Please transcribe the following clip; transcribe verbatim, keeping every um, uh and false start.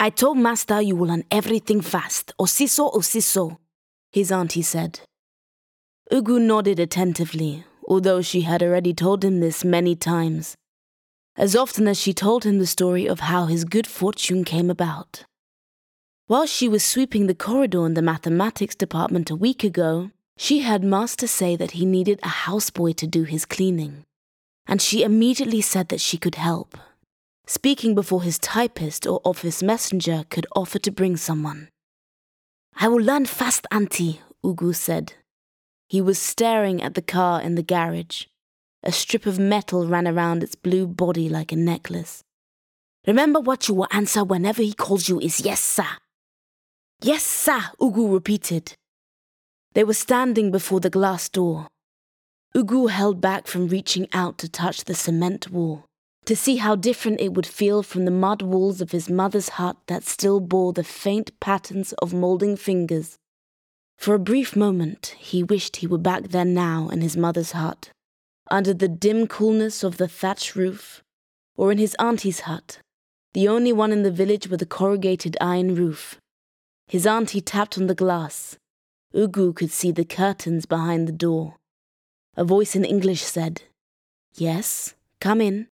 I told Master you will learn everything fast. Osiso, osiso, his auntie said. Ugu nodded attentively, although she had already told him this many times, as often as she told him the story of how his good fortune came about. While she was sweeping the corridor in the mathematics department a week ago, she heard Master say that he needed a houseboy to do his cleaning, and she immediately said that she could help, speaking before his typist or office messenger could offer to bring someone. I will learn fast, Auntie, Ugu said. He was staring at the car in the garage. A strip of metal ran around its blue body like a necklace. Remember what you will answer whenever he calls you is yes, sir. Yes, sir, Ugu repeated. They were standing before the glass door. Ugu held back from reaching out to touch the cement wall, to see how different it would feel from the mud walls of his mother's hut that still bore the faint patterns of moulding fingers. For a brief moment, he wished he were back there now in his mother's hut, under the dim coolness of the thatched roof, or in his auntie's hut, the only one in the village with a corrugated iron roof. His auntie tapped on the glass. Ugu could see the curtains behind the door. A voice in English said, Yes, come in.